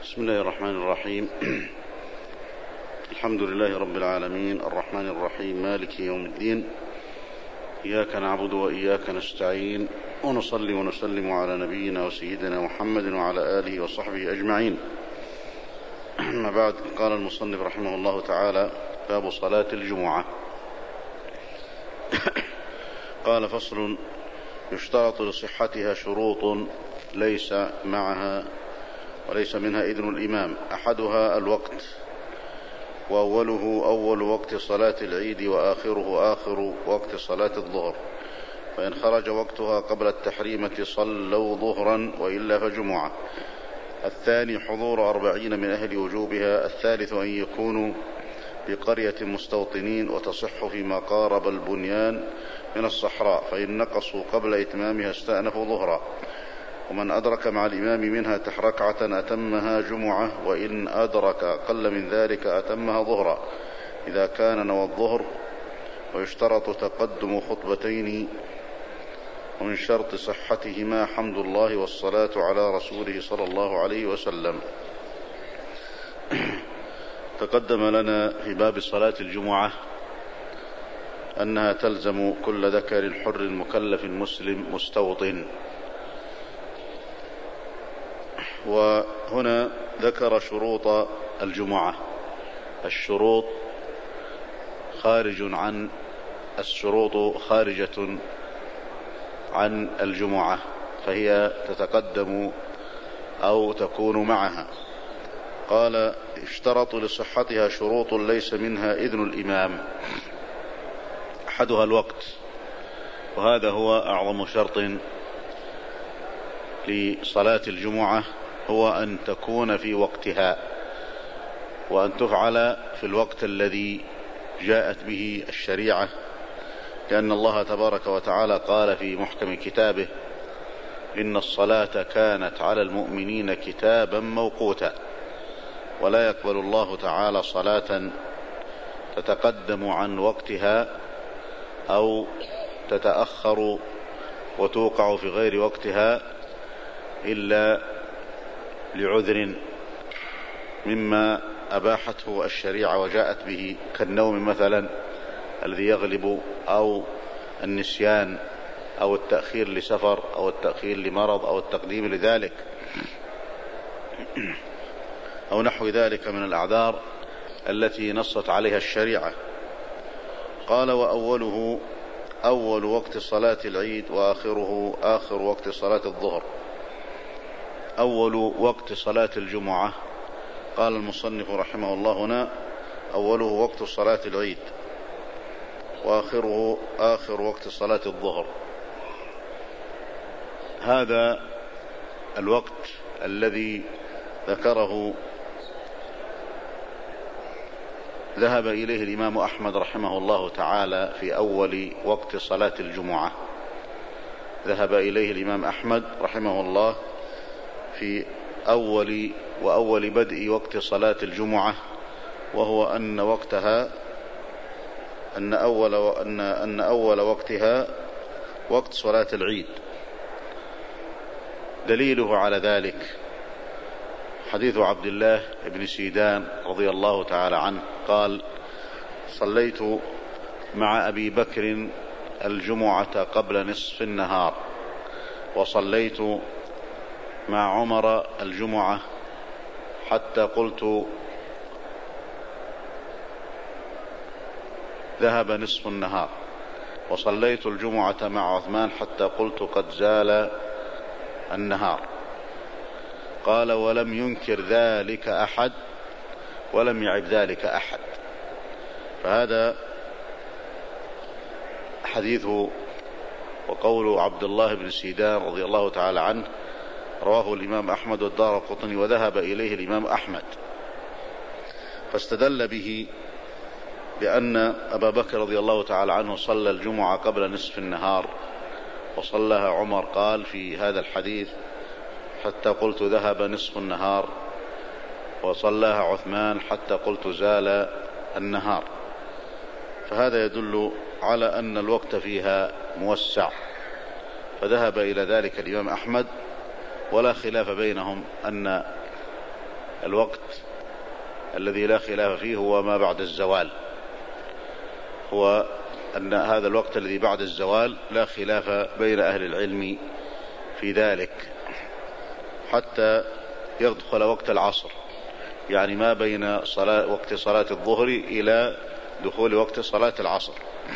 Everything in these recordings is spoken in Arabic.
بسم الله الرحمن الرحيم. الحمد لله رب العالمين الرحمن الرحيم مالك يوم الدين، إياك نعبد وإياك نستعين، ونصلي ونسلم على نبينا وسيدنا محمد وعلى آله وصحبه أجمعين. أما بعد، قال المصنف رحمه الله تعالى: باب صلاة الجمعة. قال: فصل: يشترط لصحتها شروط ليس معها وليس منها إذن الإمام. أحدها الوقت، وأوله أول وقت صلاة العيد، وآخره آخر وقت صلاة الظهر، فإن خرج وقتها قبل التحريمة صلوا ظهرا، وإلا فجمعة. الثاني حضور 40 من أهل وجوبها. الثالث أن يكونوا بقرية مستوطنين، وتصح فيما قارب البنيان من الصحراء، فإن نقصوا قبل إتمامها استأنفوا ظهرا. ومن أدرك مع الإمام منها ركعة أتمها جمعة، وإن أدرك أقل من ذلك أتمها ظهرا إذا كان نوى الظهر. ويشترط تقدم خطبتين، ومن شرط صحتهما حمد الله والصلاة على رسوله صلى الله عليه وسلم. تقدم لنا في باب صلاة الجمعة أنها تلزم كل ذكر حر مكلف مسلم مستوطن. وهنا ذكر شروط الجمعة. الشروط خارجة عن الجمعة، فهي تتقدم أو تكون معها. قال: اشترط لصحتها شروط ليس منها إذن الإمام. أحدها الوقت، وهذا هو أعظم شرط لصلاة الجمعة، هو أن تكون في وقتها، وأن تفعل في الوقت الذي جاءت به الشريعة، لأن الله تبارك وتعالى قال في محكم كتابه: إن الصلاة كانت على المؤمنين كتابا موقوتا. ولا يقبل الله تعالى صلاة تتقدم عن وقتها أو تتأخر وتوقع في غير وقتها إلا لعذر مما أباحته الشريعة وجاءت به، كالنوم مثلا الذي يغلب، أو النسيان، أو التأخير لسفر، أو التأخير لمرض، أو التقديم لذلك، أو نحو ذلك من الأعذار التي نصت عليها الشريعة. قال: وأوله أول وقت صلاة العيد، وآخره آخر وقت صلاة الظهر. أول وقت صلاة الجمعة، قال المصنف رحمه الله هنا: أوله وقت صلاة العيد، وآخره آخر وقت صلاة الظهر. هذا الوقت الذي ذكره ذهب إليه الإمام أحمد رحمه الله تعالى في أول وقت صلاة الجمعة. ذهب إليه الإمام أحمد رحمه الله في أول بدء وقت صلاة الجمعة، وهو أن وقتها أن أول وقتها وقت صلاة العيد. دليله على ذلك حديث عبد الله بن سيدان رضي الله تعالى عنه قال: صليت مع أبي بكر الجمعة قبل نصف النهار، وصليت مع عمر الجمعة حتى قلت ذهب نصف النهار، وصليت الجمعة مع عثمان حتى قلت قد زال النهار. قال: ولم ينكر ذلك أحد، ولم يعب ذلك أحد. فهذا حديث وقول عبد الله بن سيدان رضي الله تعالى عنه رواه الإمام أحمد والدارقطني، وذهب إليه الإمام أحمد، فاستدل به بأن أبا بكر رضي الله تعالى عنه صلى الجمعة قبل نصف النهار، وصلىها عمر، قال في هذا الحديث: حتى قلت ذهب نصف النهار، وصلىها عثمان حتى قلت زال النهار. فهذا يدل على أن الوقت فيها موسع، فذهب إلى ذلك الإمام أحمد، ولا خلاف بينهم أن الوقت الذي لا خلاف فيه هو ما بعد الزوال، هو أن هذا الوقت الذي بعد الزوال لا خلاف بين أهل العلم في ذلك حتى يدخل وقت العصر، يعني ما بين وقت صلاة الظهر إلى دخول وقت صلاة العصر.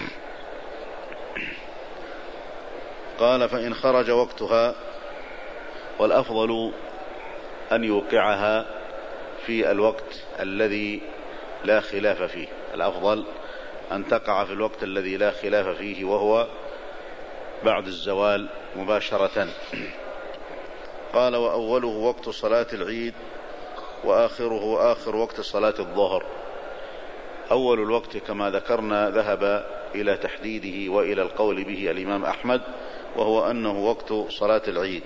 قال فإن خرج وقتها، والأفضل أن يوقعها في الوقت الذي لا خلاف فيه، الأفضل أن تقع في الوقت الذي لا خلاف فيه وهو بعد الزوال مباشرة. قال وأوله وقت صلاة العيد وآخره آخر وقت صلاة الظهر. أول الوقت كما ذكرنا ذهب إلى تحديده وإلى القول به الإمام أحمد، وهو أنه وقت صلاة العيد،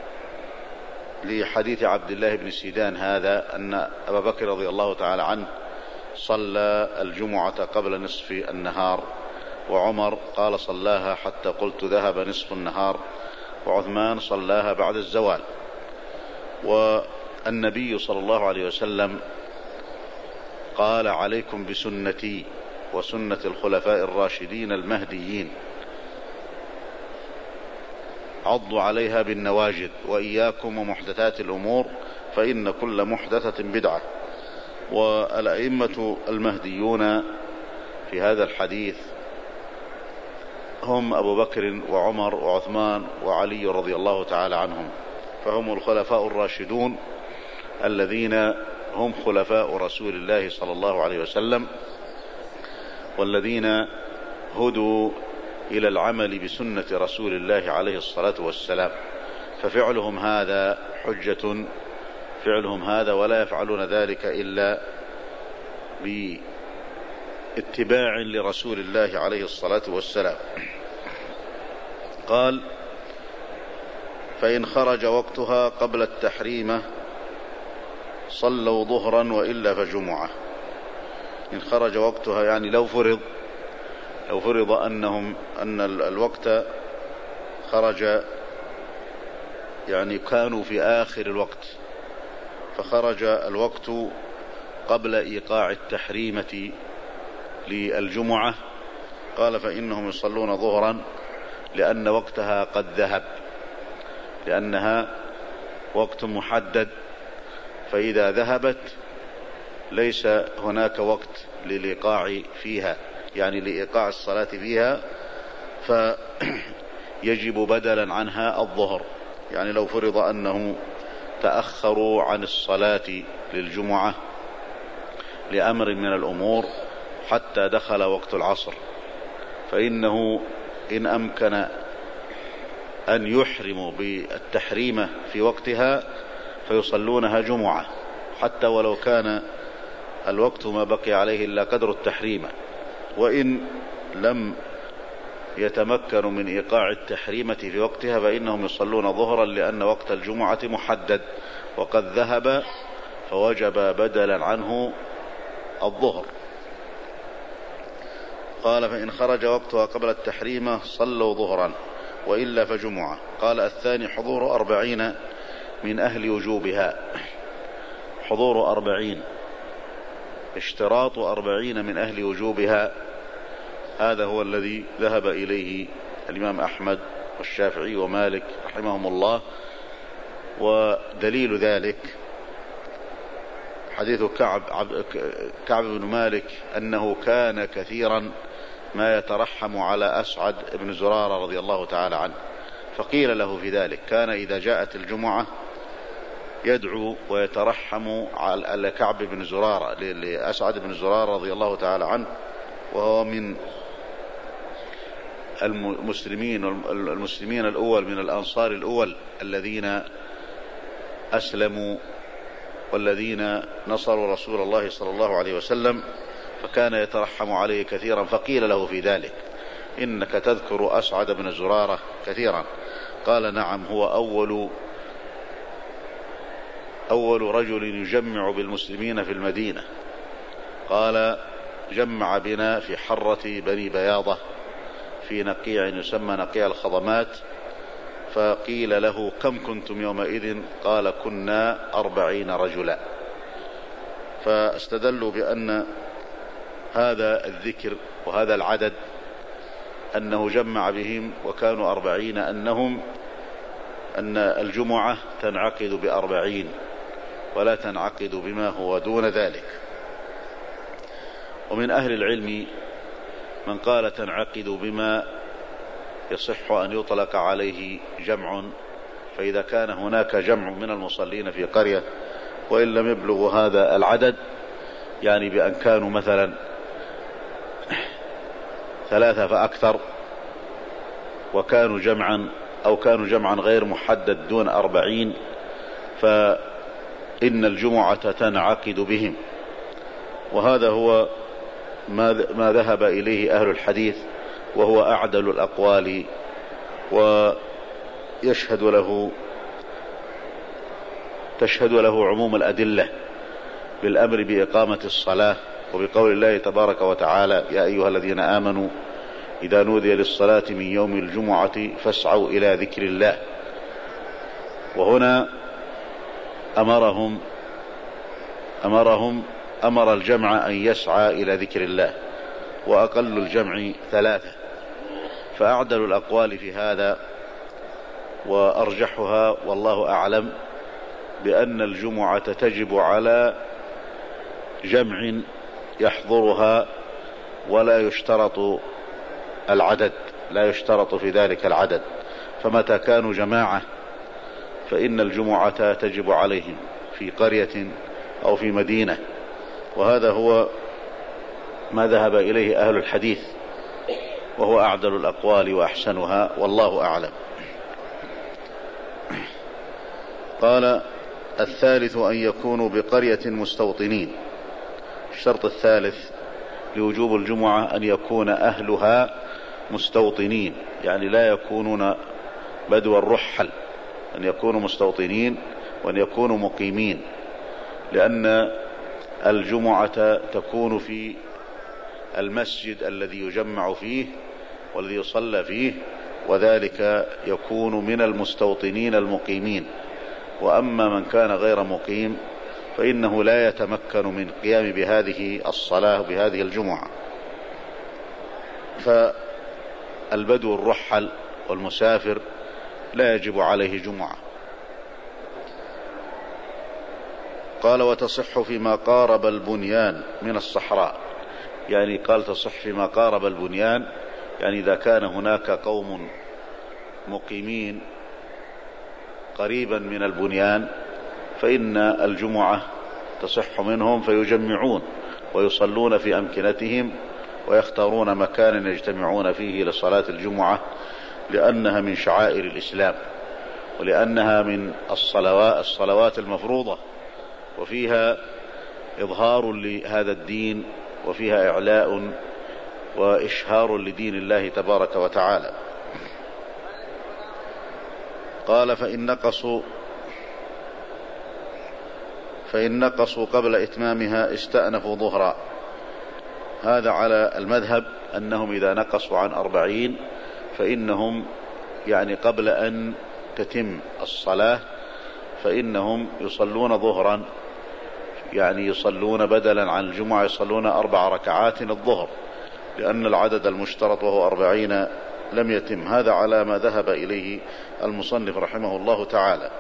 لحديث عبد الله بن سيدان هذا أن أبا بكر رضي الله تعالى عنه صلى الجمعة قبل نصف النهار، وعمر قال صلاها حتى قلت ذهب نصف النهار، وعثمان صلاها بعد الزوال. والنبي صلى الله عليه وسلم قال عليكم بسنتي وسنة الخلفاء الراشدين المهديين، عضوا عليها بالنواجذ وإياكم ومحدثات الأمور فإن كل محدثة بدعة. والأئمة المهديون في هذا الحديث هم أبو بكر وعمر وعثمان وعلي رضي الله تعالى عنهم، فهم الخلفاء الراشدون الذين هم خلفاء رسول الله صلى الله عليه وسلم، والذين هدوا إلى العمل بسنة رسول الله عليه الصلاة والسلام، ففعلهم هذا حجة، فعلهم هذا ولا يفعلون ذلك إلا باتباع لرسول الله عليه الصلاة والسلام. قال فإن خرج وقتها قبل التحريمة صلوا ظهرا وإلا فجمعة. إن خرج وقتها يعني لو فرض أن الوقت خرج، يعني كانوا في آخر الوقت فخرج الوقت قبل إيقاع التحريمة للجمعة، قال فإنهم يصلون ظهرا لأن وقتها قد ذهب، لأنها وقت محدد، فإذا ذهبت ليس هناك وقت للإيقاع فيها، يعني لإيقاع الصلاة فيها، فيجب بدلا عنها الظهر. يعني لو فرض أنه تأخروا عن الصلاة للجمعة لأمر من الأمور حتى دخل وقت العصر، فإنه إن أمكن أن يحرموا بالتحريمة في وقتها فيصلونها جمعة، حتى ولو كان الوقت ما بقي عليه إلا قدر التحريمة. وإن لم يتمكنوا من إيقاع التحريمة في وقتها فإنهم يصلون ظهرا، لأن وقت الجمعة محدد وقد ذهب، فوجب بدلا عنه الظهر. قال فإن خرج وقتها قبل التحريمة صلوا ظهرا وإلا فجمعة. قال الثاني حضور 40 من أهل وجوبها. حضور 40، اشتراط 40 من أهل وجوبها، هذا هو الذي ذهب إليه الإمام أحمد والشافعي ومالك رحمهم الله. ودليل ذلك حديث كعب بن مالك أنه كان كثيرا ما يترحم على أسعد بن زرارة رضي الله تعالى عنه، فقيل له في ذلك كان إذا جاءت الجمعة يدعو ويترحم على كعب بن زرارة لأسعد بن زرارة رضي الله تعالى عنه، وهو من المسلمين الأول، من الأنصار الأول الذين أسلموا والذين نصروا رسول الله صلى الله عليه وسلم، فكان يترحم عليه كثيرا. فقيل له في ذلك إنك تذكر أسعد بن زرارة كثيرا. قال نعم، هو أول رجل يجمع بالمسلمين في المدينة. قال جمع بنا في حرة بني بياضة في نقيع يسمى نقيع الخضمات، فقيل له كم كنتم يومئذ؟ قال كنا 40 رجلا. فاستدلوا بأن هذا الذكر وهذا العدد أنه جمع بهم وكانوا 40 أن الجمعة تنعقد ب40 ولا تنعقد بما هو دون ذلك. ومن أهل العلم من قال تنعقد بما يصح أن يطلق عليه جمع، فإذا كان هناك جمع من المصلين في قرية وإن لم يبلغوا هذا العدد، يعني بأن كانوا مثلا 3 فأكثر وكانوا جمعا أو كانوا جمعا غير محدد دون 40، فإن الجمعة تنعقد بهم. وهذا هو ما ذهب إليه أهل الحديث، وهو أعدل الأقوال، تشهد له عموم الأدلة بالأمر بإقامة الصلاة، وبقول الله تبارك وتعالى: يا أيها الذين آمنوا إذا نودي للصلاة من يوم الجمعة فاسعوا إلى ذكر الله. وهنا أمر الجمع أن يسعى إلى ذكر الله، وأقل الجمع 3. فأعدل الأقوال في هذا وأرجحها والله أعلم بأن الجمعة تجب على جمع يحضرها، ولا يشترط العدد، لا يشترط في ذلك العدد. فمتى كانوا جماعة فإن الجمعة تجب عليهم في قرية أو في مدينة. وهذا هو ما ذهب إليه أهل الحديث، وهو أعدل الأقوال وأحسنها والله أعلم. قال: الثالث أن يكونوا بقرية مستوطنين. الشرط الثالث لوجوب الجمعة أن يكون أهلها مستوطنين، يعني لا يكونون بدو الرحل، أن يكونوا مستوطنين وأن يكونوا مقيمين، لأن الجمعة تكون في المسجد الذي يجمع فيه والذي يصلى فيه، وذلك يكون من المستوطنين المقيمين. وأما من كان غير مقيم فإنه لا يتمكن من قيام بهذه الصلاة بهذه الجمعة. فالبدو الرحل والمسافر لا يجب عليه جمعة. قال: وتصح فيما قارب البنيان من الصحراء. يعني قال تصح فيما قارب البنيان، يعني إذا كان هناك قوم مقيمين قريبا من البنيان فإن الجمعة تصح منهم، فيجمعون ويصلون في أمكنتهم ويختارون مكانا يجتمعون فيه لصلاة الجمعة، لأنها من شعائر الإسلام، ولأنها من الصلوات المفروضة، وفيها إظهار لهذا الدين، وفيها إعلاء وإشهار لدين الله تبارك وتعالى. قال: فإن نقصوا قبل إتمامها استأنفوا ظهرا. هذا على المذهب أنهم إذا نقصوا عن 40 فإنهم يعني قبل أن تتم الصلاة فإنهم يصلون ظهرا، يعني يصلون بدلا عن الجمعة يصلون 4 ركعات الظهر، لأن العدد المشترط وهو 40 لم يتم. هذا على ما ذهب إليه المصنف رحمه الله تعالى.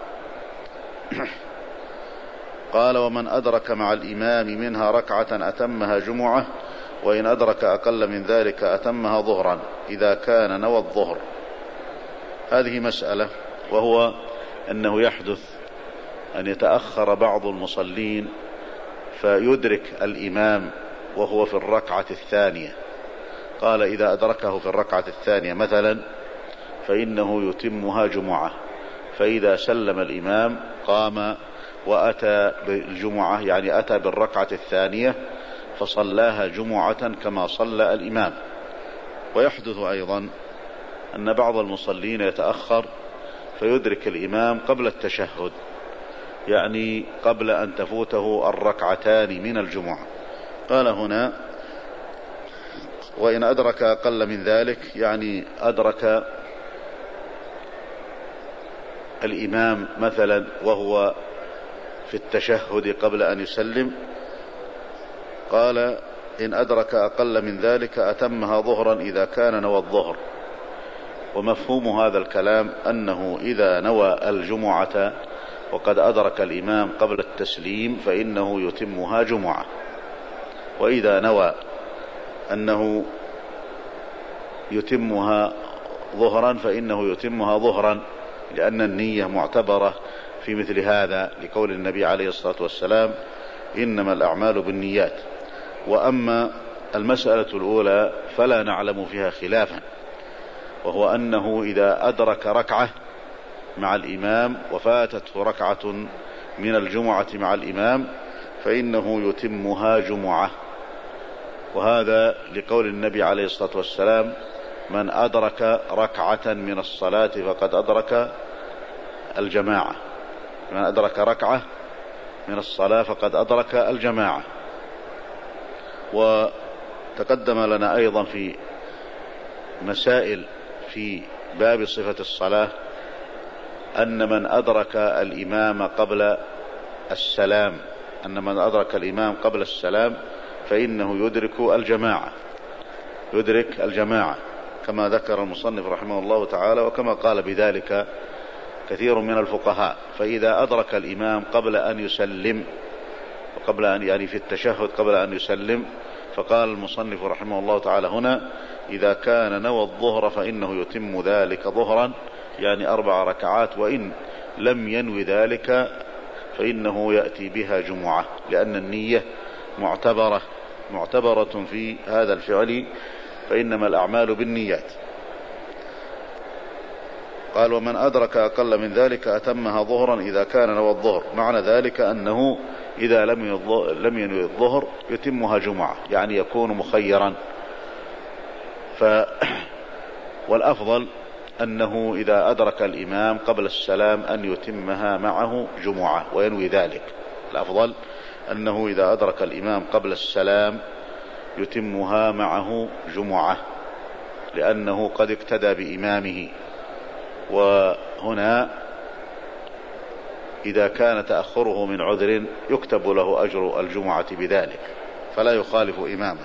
قال: ومن أدرك مع الإمام منها ركعة أتمها جمعة، وإن أدرك أقل من ذلك أتمها ظهرا إذا كان نوى الظهر. هذه مسألة، وهو أنه يحدث أن يتأخر بعض المصلين فيدرك الإمام وهو في الركعة الثانية. قال: إذا أدركه في الركعة الثانية مثلا فإنه يتمها جمعة، فإذا سلم الإمام قام وأتى بالجمعة، يعني أتى بالركعة الثانية فصلاها جمعة كما صلى الإمام. ويحدث أيضا أن بعض المصلين يتأخر فيدرك الإمام قبل التشهد، يعني قبل أن تفوته الركعتان من الجمعة. قال هنا: وإن أدرك أقل من ذلك، يعني أدرك الإمام مثلا وهو في التشهد قبل أن يسلم، قال إن أدرك أقل من ذلك أتمها ظهرا إذا كان نوى الظهر. ومفهوم هذا الكلام أنه إذا نوى الجمعة وقد أدرك الإمام قبل التسليم فإنه يتمها جمعة، وإذا نوى أنه يتمها ظهرا فإنه يتمها ظهرا، لأن النية معتبرة في مثل هذا، لقول النبي عليه الصلاة والسلام إنما الأعمال بالنيات. وأما المسألة الأولى فلا نعلم فيها خلافا، وهو أنه إذا أدرك ركعة مع الإمام وفاتته ركعة من الجمعة مع الإمام فإنه يتمها جمعة، وهذا لقول النبي عليه الصلاة والسلام من أدرك ركعة من الصلاة فقد أدرك الجماعة، من أدرك ركعة من الصلاة فقد أدرك الجماعة. وتقدم لنا أيضا في مسائل في باب صفة الصلاة أن من أدرك الإمام قبل السلام فإنه يدرك الجماعة كما ذكر المصنف رحمه الله تعالى، وكما قال بذلك كثير من الفقهاء. فإذا أدرك الإمام قبل أن يسلم يعني في التشهد قبل أن يسلم، فقال المصنف رحمه الله تعالى هنا إذا كان نوى الظهر فإنه يتم ذلك ظهرا، يعني 4 ركعات، وإن لم ينوي ذلك فإنه يأتي بها جمعة، لأن النية معتبرة في هذا الفعل، فإنما الأعمال بالنيات. قال ومن أدرك أقل من ذلك أتمها ظهرا إذا كان نوى الظهر، معنى ذلك أنه إذا لم ينوي الظهر يتمها جمعة، يعني يكون مخيرا. والأفضل أنه إذا أدرك الإمام قبل السلام أن يتمها معه جمعة وينوي ذلك. الأفضل أنه إذا أدرك الإمام قبل السلام يتمها معه جمعة، لأنه قد اقتدى بإمامه. وهنا إذا كان تأخره من عذر يكتب له أجر الجمعة بذلك، فلا يخالف إمامه.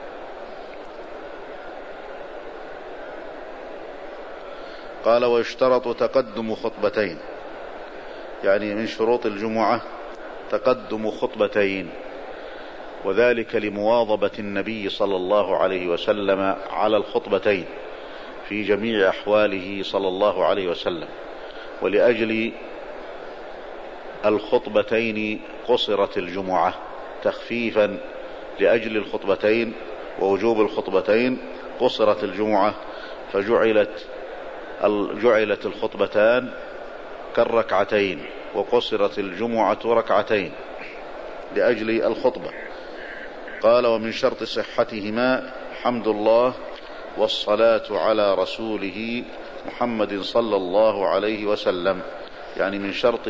قال ويشترط تقدم خطبتين، يعني من شروط الجمعة تقدم خطبتين، وذلك لمواظبة النبي صلى الله عليه وسلم على الخطبتين في جميع أحواله صلى الله عليه وسلم. ولأجل الخطبتين قصرت الجمعة تخفيفا، لأجل الخطبتين ووجوب الخطبتين قصرت الجمعة، فجعلت الخطبتان كالركعتين، وقصرت الجمعة ركعتين لأجل الخطبة. قال ومن شرط صحتهما حمد الله والصلاة على رسوله محمد صلى الله عليه وسلم، يعني من شرط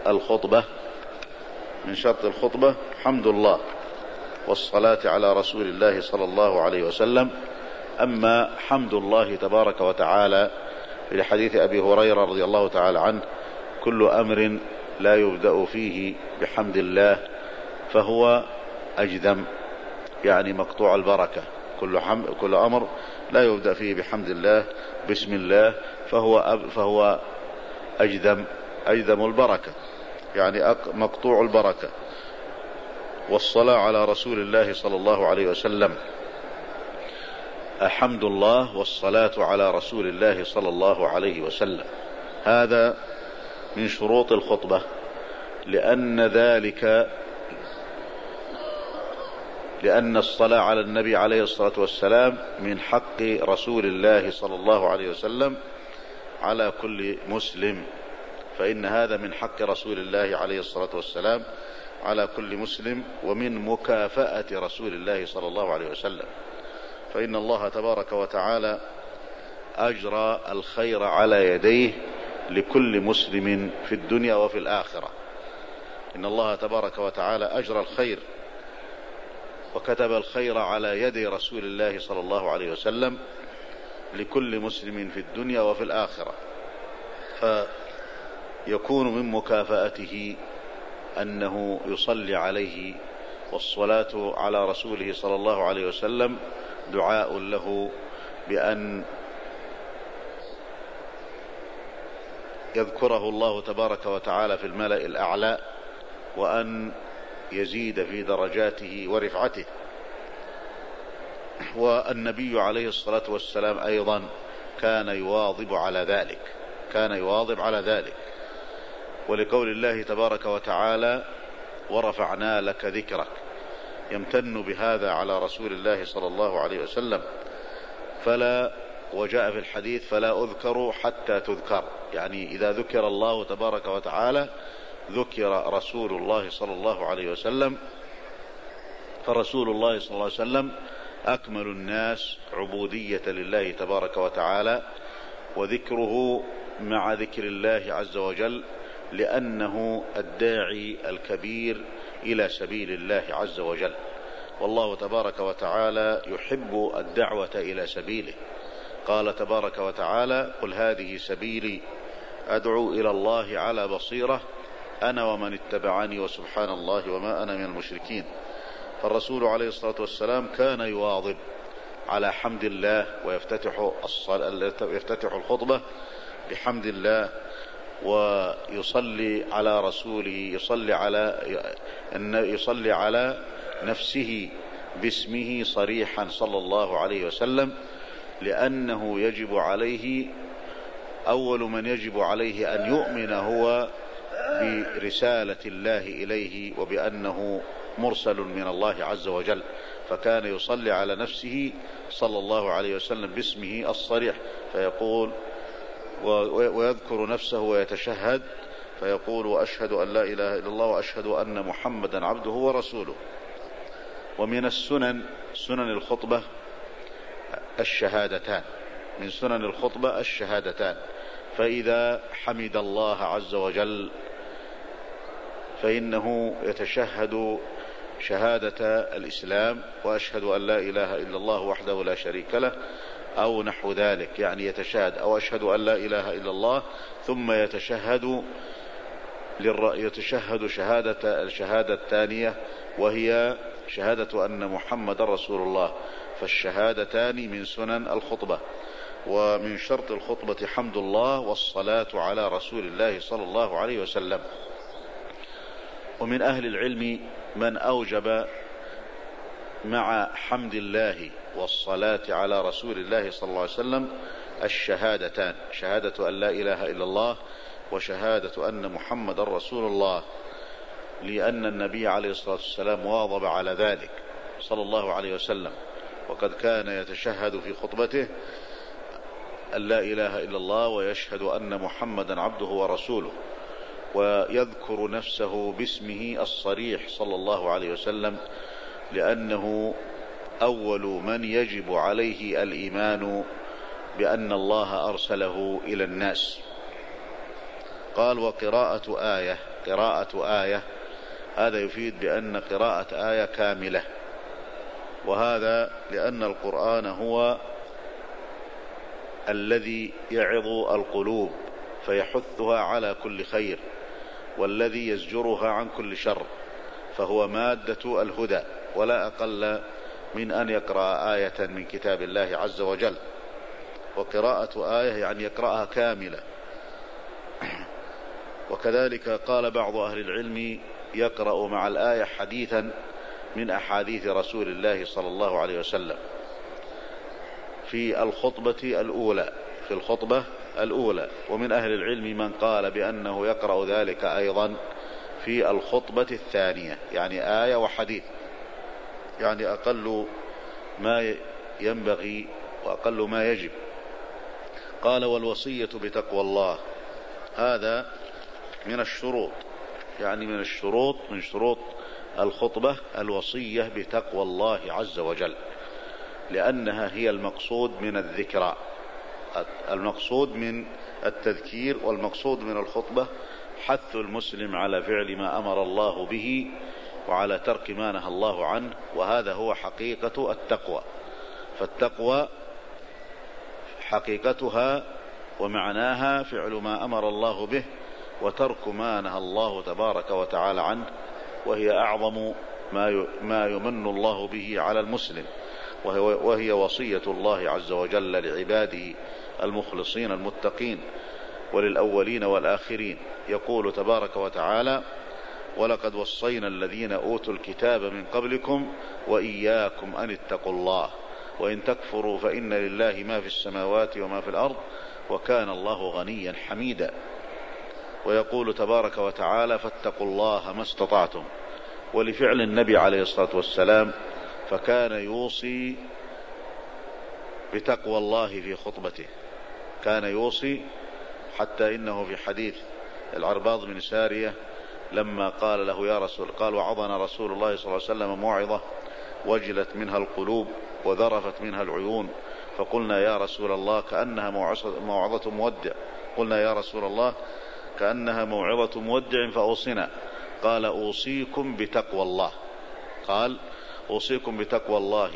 الخطبة حمد الله والصلاة على رسول الله صلى الله عليه وسلم. أما حمد الله تبارك وتعالى في حديث أبي هريرة رضي الله تعالى عنه كل أمر لا يبدأ فيه بحمد الله فهو أجذم، يعني مقطوع البركة. كل أمر لا يبدأ فيه بحمد الله بسم الله فهو أجذم البركة، يعني مقطوع البركة. والصلاة على رسول الله صلى الله عليه وسلم حمد الله والصلاة على رسول الله صلى الله عليه وسلم، هذا من شروط الخطبة، لأن الصلاة على النبي عليه الصلاة والسلام من حق رسول الله صلى الله عليه وسلم على كل مسلم، فإن هذا من حق رسول الله عليه الصلاة والسلام على كل مسلم، ومن مكافأة رسول الله صلى الله عليه وسلم. فإن الله تبارك وتعالى أجرى الخير على يديه لكل مسلم في الدنيا وفي الآخرة. إن الله تبارك وتعالى أجرى الخير وكتب الخير على يد رسول الله صلى الله عليه وسلم لكل مسلم في الدنيا وفي الآخرة، فيكون من مكافأته أنه يصلي عليه والصلاة على رسوله صلى الله عليه وسلم دعاء له بأن يذكره الله تبارك وتعالى في الملأ الأعلى، وأن يزيد في درجاته ورفعته. والنبي عليه الصلاة والسلام أيضا كان يواظب على ذلك، ولقول الله تبارك وتعالى: ورفعنا لك ذكرك، يمتن بهذا على رسول الله صلى الله عليه وسلم. وجاء في الحديث: فلا أذكر حتى تذكر، يعني إذا ذكر الله تبارك وتعالى ذكر رسول الله صلى الله عليه وسلم. فرسول الله صلى الله عليه وسلم أكمل الناس عبودية لله تبارك وتعالى، وذكره مع ذكر الله عز وجل، لأنه الداعي الكبير إلى سبيل الله عز وجل، والله تبارك وتعالى يحب الدعوة إلى سبيله. قال تبارك وتعالى: قل هذه سبيلي أدعو إلى الله على بصيرة أنا ومن اتبعني وسبحان الله وما أنا من المشركين. فالرسول عليه الصلاة والسلام كان يواظب على حمد الله، ويفتتح الخطبة بحمد الله، ويصلي على رسوله، يصلي على نفسه باسمه صريحا صلى الله عليه وسلم، لأنه يجب عليه، أول من يجب عليه أن يؤمن هو برسالة الله إليه وبأنه مرسل من الله عز وجل. فكان يصلي على نفسه صلى الله عليه وسلم باسمه الصريح، فيقول ويذكر نفسه ويتشهد فيقول: وأشهد أن لا إله إلا الله وأشهد أن محمدا عبده ورسوله. ومن السنن، سنن الخطبة الشهادتان، من سنن الخطبة الشهادتان. فإذا حمد الله عز وجل فإنه يتشهد شهادة الإسلام: وأشهد أن لا إله إلا الله وحده لا شريك له، أو نحو ذلك، يعني يتشهد: أو أشهد أن لا إله إلا الله، ثم يتشهد الشهادة الثانية، وهي شهادة أن محمد رسول الله. فالشهادتان من سنن الخطبة. ومن شرط الخطبة حمد الله والصلاة على رسول الله صلى الله عليه وسلم. ومن أهل العلم من أوجب مع حمد الله والصلاة على رسول الله صلى الله عليه وسلم الشهادتان: شهادة أن لا إله إلا الله وشهادة أن محمد رسول الله، لأن النبي عليه الصلاة والسلام واظب على ذلك صلى الله عليه وسلم، وقد كان يتشهد في خطبته أن لا إله إلا الله ويشهد أن محمدا عبده ورسوله، ويذكر نفسه باسمه الصريح صلى الله عليه وسلم، لأنه أول من يجب عليه الإيمان بأن الله أرسله إلى الناس. قال: وقراءة آية، هذا يفيد بأن قراءة آية كاملة، وهذا لأن القرآن هو الذي يعظ القلوب فيحثها على كل خير، والذي يزجرها عن كل شر، فهو مادة الهدى، ولا أقل من أن يقرأ آية من كتاب الله عز وجل. وقراءة آية يعني يقرأها كاملة. وكذلك قال بعض أهل العلم: يقرأ مع الآية حديثا من أحاديث رسول الله صلى الله عليه وسلم في الخطبة الأولى. ومن أهل العلم من قال بأنه يقرأ ذلك أيضا في الخطبة الثانية، يعني آية وحديث، يعني أقل ما ينبغي وأقل ما يجب. قال: والوصية بتقوى الله، هذا من الشروط، يعني من شروط الخطبة الوصية بتقوى الله عز وجل، لأنها هي المقصود من الذكرى، المقصود من التذكير، والمقصود من الخطبة حث المسلم على فعل ما أمر الله به وعلى ترك ما نهى الله عنه، وهذا هو حقيقة التقوى. فالتقوى حقيقتها ومعناها فعل ما أمر الله به وترك ما نهى الله تبارك وتعالى عنه، وهي أعظم ما يمن الله به على المسلم، وهي وصية الله عز وجل لعباده المخلصين المتقين وللأولين والآخرين. يقول تبارك وتعالى: ولقد وصينا الذين أوتوا الكتاب من قبلكم وإياكم أن اتقوا الله وإن تكفروا فإن لله ما في السماوات وما في الأرض وكان الله غنيا حميدا. ويقول تبارك وتعالى: فاتقوا الله ما استطعتم. ولفعل النبي عليه الصلاة والسلام فكان يوصي بتقوى الله في خطبته، كان يوصي، حتى إنه في حديث العرباض بن سارية لما قال له: يا رسول، قال: وعظنا رسول الله صلى الله عليه وسلم موعظة وجلت منها القلوب وذرفت منها العيون، فقلنا يا رسول الله كأنها موعظة مودع، قلنا يا رسول الله كأنها موعظة مودع فأوصنا. قال: أوصيكم بتقوى الله، قال: أوصيكم بتقوى الله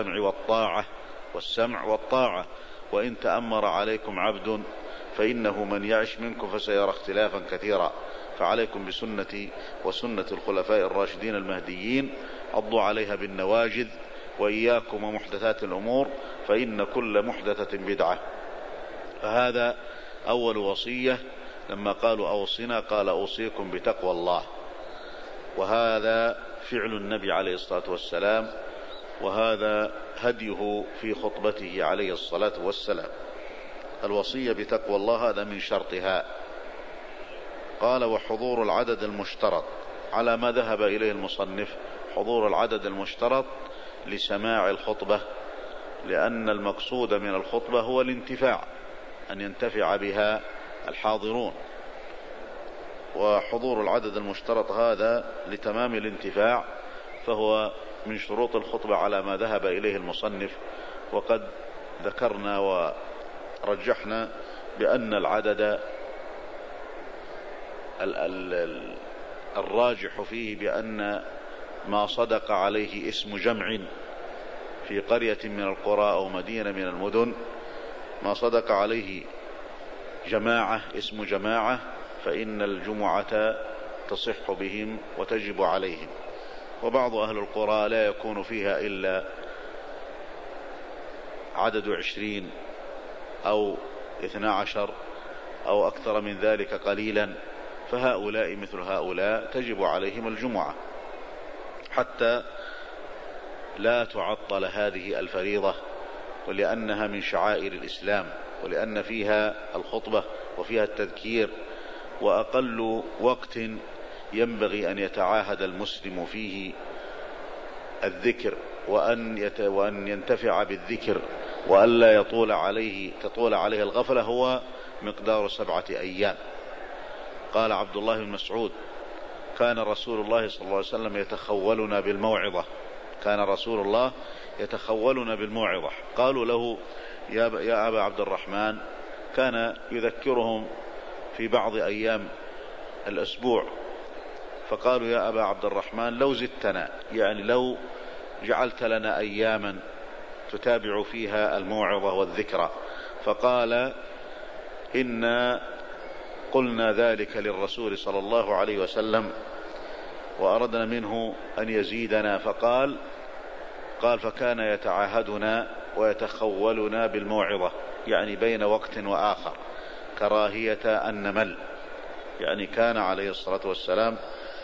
والسمع والطاعة وإن تأمر عليكم عبد فإنه من يعش منكم فسيرى اختلافا كثيرا، فعليكم بسنتي وسنة الخلفاء الراشدين المهديين، عضوا عليها بالنواجذ، وإياكم ومحدثات الأمور فإن كل محدثة بدعة. فهذا أول وصية، لما قالوا أوصنا قال: أوصيكم بتقوى الله. وهذا فعل النبي عليه الصلاة والسلام، وهذا هديه في خطبته عليه الصلاة والسلام. الوصية بتقوى الله هذا من شرطها. قال: وحضور العدد المشترط، على ما ذهب إليه المصنف، حضور العدد المشترط لسماع الخطبة، لأن المقصود من الخطبة هو الانتفاع، أن ينتفع بها الحاضرون، وحضور العدد المشترط هذا لتمام الانتفاع، فهو من شروط الخطبة على ما ذهب إليه المصنف. وقد ذكرنا ورجحنا بأن العدد الراجح فيه بأن ما صدق عليه اسم جمع في قرية من القرى أو مدينة من المدن، ما صدق عليه جماعة اسم جماعة فإن الجمعة تصح بهم وتجب عليهم. وبعض أهل القرى لا يكون فيها إلا عدد 20 أو 12 أو أكثر من ذلك قليلا، فهؤلاء مثل هؤلاء تجب عليهم الجمعة حتى لا تعطل هذه الفريضة، ولأنها من شعائر الإسلام، ولأن فيها الخطبة وفيها التذكير. وأقل وقت ينبغي أن يتعاهد المسلم فيه الذكر وأن ينتفع بالذكر وألا تطول عليه الغفلة هو مقدار 7 أيام. قال عبد الله بن مسعود: كان رسول الله صلى الله عليه وسلم يتخولنا بالموعظة، كان رسول الله يتخولنا بالموعظة. قالوا له: يا أبا عبد الرحمن، كان يذكرهم في بعض أيام الأسبوع. فقالوا: يا أبا عبد الرحمن لو زدتنا، يعني لو جعلت لنا أياما تتابع فيها الموعظة والذكرى. فقال: إنا قلنا ذلك للرسول صلى الله عليه وسلم وأردنا منه أن يزيدنا، فقال فكان يتعاهدنا ويتخولنا بالموعظة، يعني بين وقت وآخر، كراهية أن نمل. يعني كان عليه الصلاة والسلام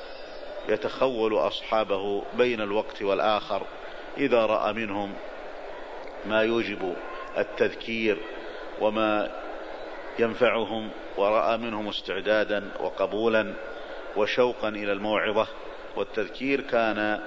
يتخول أصحابه بين الوقت والآخر إذا رأى منهم ما يوجب التذكير وما ينفعهم، ورأى منهم استعدادا وقبولا وشوقا إلى الموعظة والتذكير، كان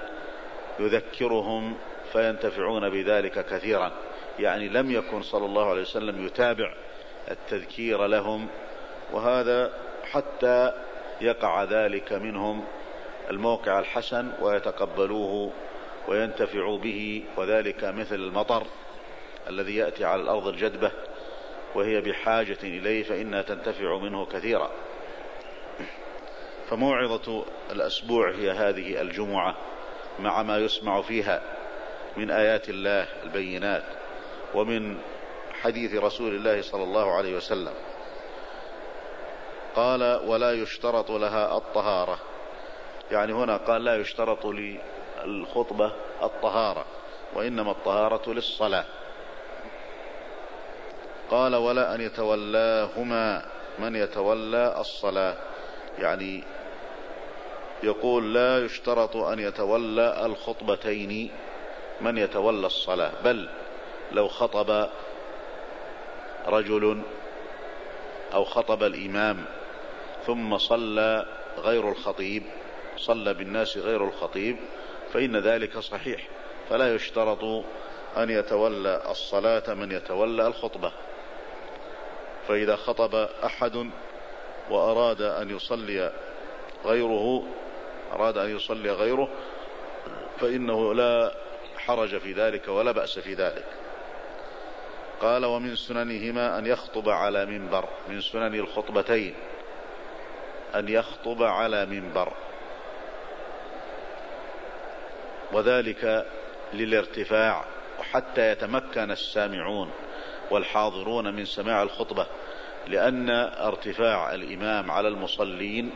يذكرهم فينتفعون بذلك كثيرا. يعني لم يكن صلى الله عليه وسلم يتابع التذكير لهم، وهذا حتى يقع ذلك منهم الموقع الحسن ويتقبلوه وينتفعوا به، وذلك مثل المطر الذي يأتي على الأرض الجدبة وهي بحاجة إليه فإنها تنتفع منه كثيرا. فموعظة الأسبوع هي هذه الجمعة، مع ما يسمع فيها من آيات الله البينات ومن حديث رسول الله صلى الله عليه وسلم. قال: ولا يشترط لها الطهارة، يعني هنا قال لا يشترط الخطبة الطهارة، وإنما الطهارة للصلاة. قال ولا أن يتولاهما من يتولى الصلاة، يعني يقول لا يشترط أن يتولى الخطبتين من يتولى الصلاة، بل لو خطب رجل أو خطب الإمام ثم صلى غير الخطيب، صلى بالناس غير الخطيب، فإن ذلك صحيح، فلا يشترط أن يتولى الصلاة من يتولى الخطبة. فإذا خطب أحد وأراد أن يصلي غيره فإنه لا حرج في ذلك ولا بأس في ذلك. قال ومن سننهما أن يخطب على منبر، من سنن الخطبتين أن يخطب على منبر، وذلك للارتفاع، وحتى يتمكن السامعون والحاضرون من سماع الخطبة، لأن ارتفاع الإمام على المصلين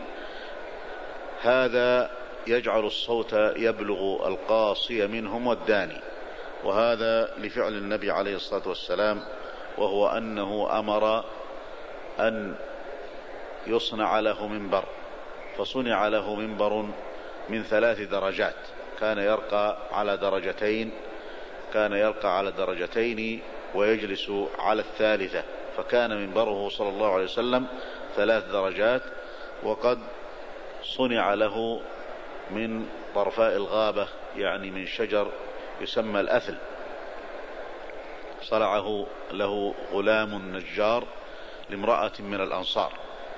هذا يجعل الصوت يبلغ القاصي منهم والداني، وهذا لفعل النبي عليه الصلاة والسلام، وهو أنه أمر أن يصنع له منبر، فصنع له منبر من 3 درجات، كان يرقى على درجتين ويجلس على الثالثة، فكان منبره صلى الله عليه وسلم 3 درجات. وقد صنع له من طرفاء الغابة، يعني من شجر يسمى الأثل، صنعه له غلام نجار لامرأة من الأنصار.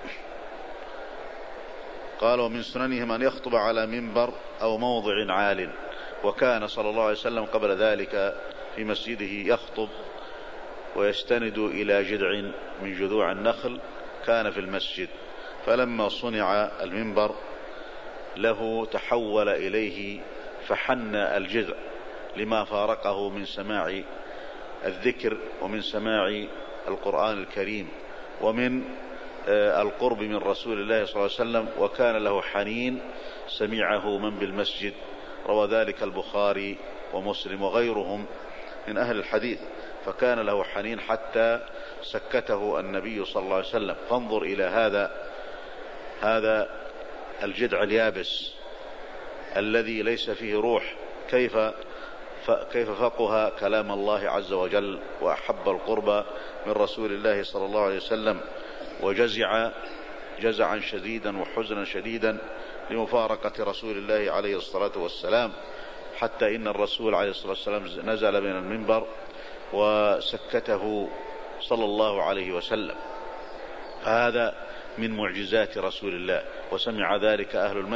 قال ومن سننهم أن يخطب على منبر أو موضع عال، وكان صلى الله عليه وسلم قبل ذلك في مسجده يخطب ويستند إلى جذع من جذوع النخل كان في المسجد، فلما صنع المنبر له تحول إليه فحن الجذع لما فارقه من سماع الذكر ومن سماع القرآن الكريم ومن القرب من رسول الله صلى الله عليه وسلم، وكان له حنين سمعه من بالمسجد، روى ذلك البخاري ومسلم وغيرهم من أهل الحديث، فكان له حنين حتى سكته النبي صلى الله عليه وسلم. فانظر إلى هذا الجذع اليابس الذي ليس فيه روح، كيف فقه كلام الله عز وجل، وأحب القرب من رسول الله صلى الله عليه وسلم، وجزع جزعا شديدا وحزنا شديدا لمفارقة رسول الله عليه الصلاة والسلام، حتى إن الرسول عليه الصلاة والسلام نزل من المنبر وسكته صلى الله عليه وسلم. هذا من معجزات رسول الله، وسمع ذلك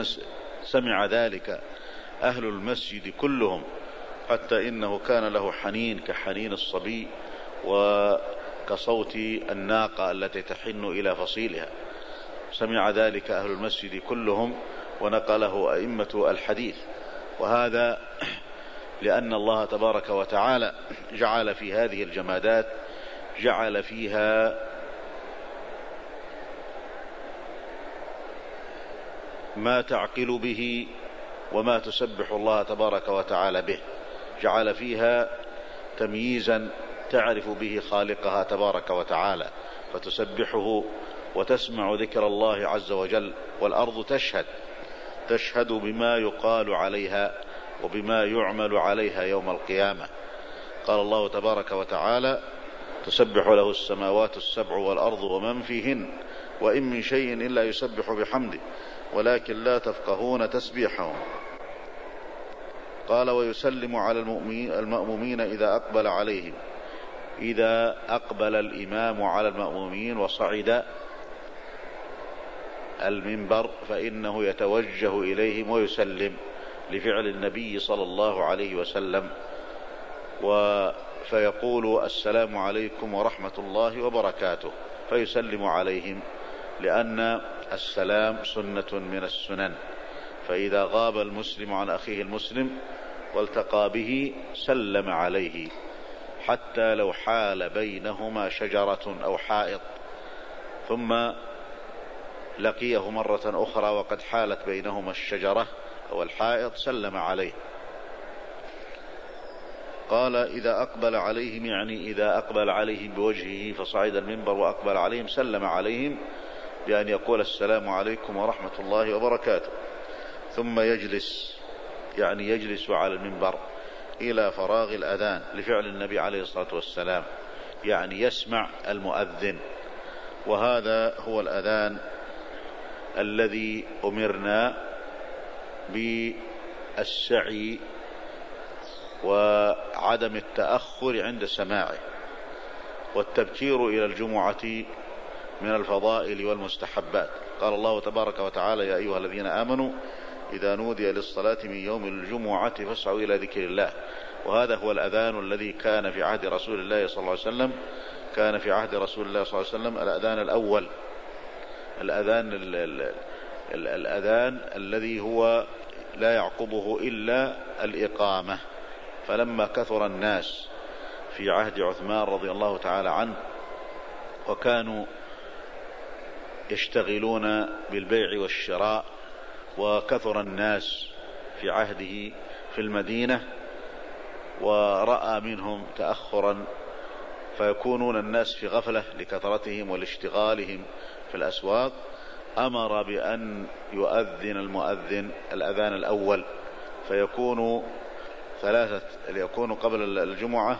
أهل المسجد كلهم، حتى إنه كان له حنين كحنين الصبي وكصوت الناقة التي تحن إلى فصيلها، سمع ذلك أهل المسجد كلهم، ونقله أئمة الحديث. وهذا لأن الله تبارك وتعالى جعل في هذه الجمادات جعل فيها ما تعقل به وما تسبح الله تبارك وتعالى به، جعل فيها تمييزا تعرف به خالقها تبارك وتعالى، فتسبحه وتسمع ذكر الله عز وجل. والأرض تشهد بما يقال عليها وبما يعمل عليها يوم القيامة. قال الله تبارك وتعالى تسبح له السماوات السبع والأرض ومن فيهن وإن من شيء إلا يسبح بحمده ولكن لا تفقهون تسبيحهم. قال ويسلم على المأمومين إذا أقبل عليهم، إذا أقبل الإمام على المأمومين وصعد المنبر فإنه يتوجه إليهم ويسلم، لفعل النبي صلى الله عليه وسلم، فيقول السلام عليكم ورحمة الله وبركاته، فيسلم عليهم، لأن السلام سنة من السنن، فإذا غاب المسلم عن أخيه المسلم والتقى به سلم عليه، حتى لو حال بينهما شجرة أو حائط ثم لقيه مرة أخرى وقد حالت بينهما الشجرة أو الحائط سلم عليه، قال إذا أقبل عليهم، يعني إذا أقبل عليهم بوجهه فصعد المنبر وأقبل عليهم سلم عليهم بأن يقول السلام عليكم ورحمة الله وبركاته، ثم يجلس، يعني يجلس على المنبر إلى فراغ الأذان لفعل النبي عليه الصلاة والسلام، يعني يسمع المؤذن. وهذا هو الأذان الذي أمرنا بالسعي وعدم التأخر عند سماعه، والتبكير إلى الجمعة من الفضائل والمستحبات. قال الله تبارك وتعالى: يا أيها الذين آمنوا إذا نودي للصلاة من يوم الجمعة فاسعوا إلى ذكر الله. وهذا هو الأذان الذي كان في عهد رسول الله صلى الله عليه وسلم، كان في عهد رسول الله صلى الله عليه وسلم الأذان الأول، الأذان الذي هو لا يعقبه إلا الإقامة. فلما كثر الناس في عهد عثمان رضي الله تعالى عنه وكانوا يشتغلون بالبيع والشراء، وكثر الناس في عهده في المدينة، ورأى منهم تأخرا فيكونون الناس في غفلة لكثرتهم ولاشتغالهم في الأسواق، أمر بأن يؤذن المؤذن الأذان الأول، فيكون يكون قبل الجمعة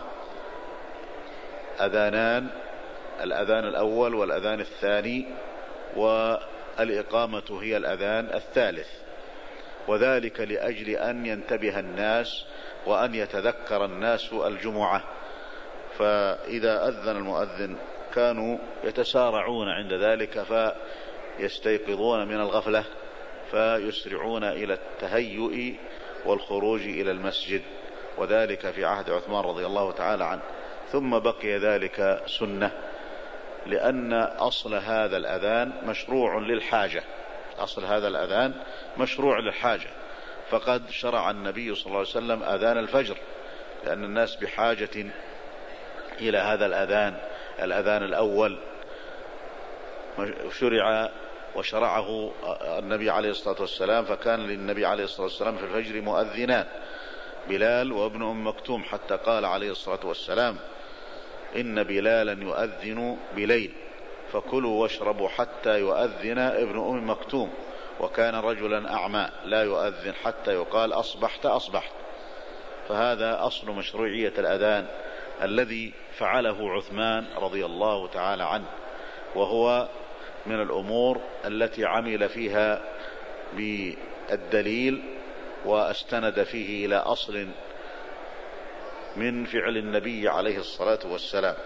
أذانان، الأذان الأول والأذان الثاني، والإقامة هي الأذان الثالث. وذلك لأجل أن ينتبه الناس وأن يتذكر الناس الجمعة. فإذا أذن المؤذن كانوا يتسارعون عند ذلك فيستيقظون من الغفلة فيسرعون إلى التهيؤ والخروج إلى المسجد، وذلك في عهد عثمان رضي الله تعالى عنه. ثم بقي ذلك سنة، لأن أصل هذا الأذان مشروع للحاجة، أصل هذا الأذان مشروع للحاجة، فقد شرع النبي صلى الله عليه وسلم أذان الفجر، لأن الناس بحاجة إلى هذا الأذان الأول، شرع وشرعه النبي عليه الصلاة والسلام. فكان للنبي عليه الصلاة والسلام في الفجر مؤذنان، بلال وابن أم مكتوم، حتى قال عليه الصلاة والسلام: إن بلالا يؤذن بليل فكلوا واشربوا حتى يؤذن ابن أم مكتوم، وكان رجلا أعمى لا يؤذن حتى يقال أصبحت أصبحت. فهذا أصل مشروعية الأذان الذي فعله عثمان رضي الله تعالى عنه، وهو من الأمور التي عمل فيها بالدليل واستند فيه إلى أصل من فعل النبي عليه الصلاة والسلام.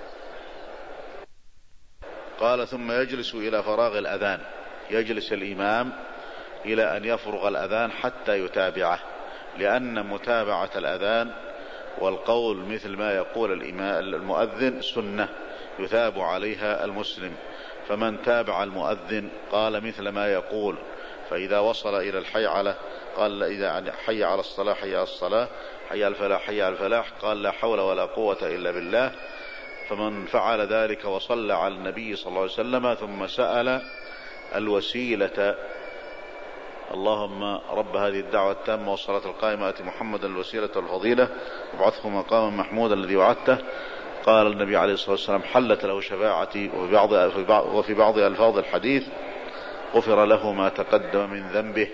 قال: ثم يجلس إلى فراغ الأذان، يجلس الإمام إلى أن يفرغ الأذان حتى يتابعه، لأن متابعة الأذان والقول مثل ما يقول المؤذن سنة يثاب عليها المسلم. فمن تابع المؤذن قال مثل ما يقول، فإذا وصل إلى الحي على قال إذا حي على الصلاة حي على الصلاة، حي على الفلاح حي على الفلاح، قال لا حول ولا قوة إلا بالله. فمن فعل ذلك وصلى على النبي صلى الله عليه وسلم ثم سأل الوسيلة: اللهم رب هذه الدعوة التامة والصلاة القائمة آت محمدا الوسيلة والفضيلة وابعثه مقاما محمودا الذي وعدته، قال النبي عليه الصلاة والسلام: حلت له شفاعتي. وفي بعض ألفاظ الحديث: غفر له ما تقدم من ذنبه.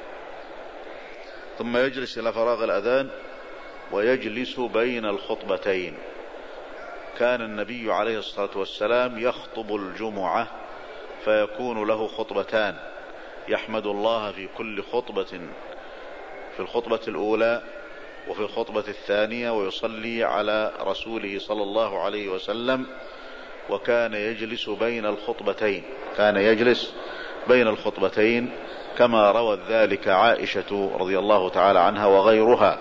ثم يجلس إلى فراغ الأذان ويجلس بين الخطبتين. كان النبي عليه الصلاة والسلام يخطب الجمعة فيكون له خطبتان، يحمد الله في كل خطبة، في الخطبة الأولى وفي الخطبة الثانية، ويصلي على رسوله صلى الله عليه وسلم. وكان يجلس بين الخطبتين، كان يجلس بين الخطبتين كما روت ذلك عائشة رضي الله تعالى عنها وغيرها.